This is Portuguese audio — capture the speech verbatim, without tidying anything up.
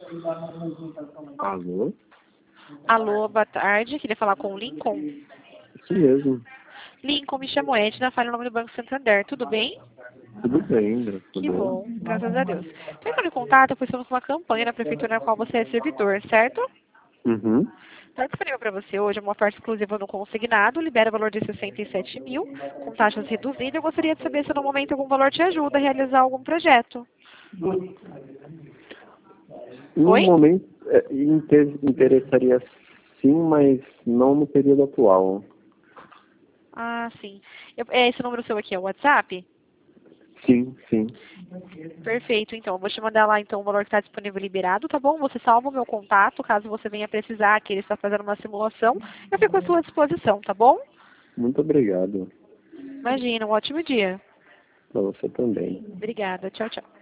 Alô? Alô, boa tarde. Queria falar com o Lincoln. Isso mesmo. Lincoln, me chamo Edna, falo em nome do Banco Santander. Tudo bem? Tudo bem, graças a Que Deus. bom, graças a Deus. Estou entrando em contato, pois estamos com uma campanha na prefeitura na qual você é servidor, certo? Uhum. Está disponível para você hoje uma oferta exclusiva no consignado, libera valor de sessenta e sete mil, com taxas reduzidas. Eu gostaria de saber se no momento algum valor te ajuda a realizar algum projeto. No Oi? momento, é, inter- interessaria sim, mas não no período atual. Ah, sim. Eu, é esse número seu aqui é o WhatsApp? Sim, sim. Perfeito, então. Eu vou te mandar lá, então, o valor que está disponível liberado, tá bom? Você salva o meu contato, caso você venha precisar, que ele está fazendo uma simulação. Eu fico à sua disposição, tá bom? Muito obrigado. Imagina, um ótimo dia. Para você também. Obrigada. Tchau, tchau.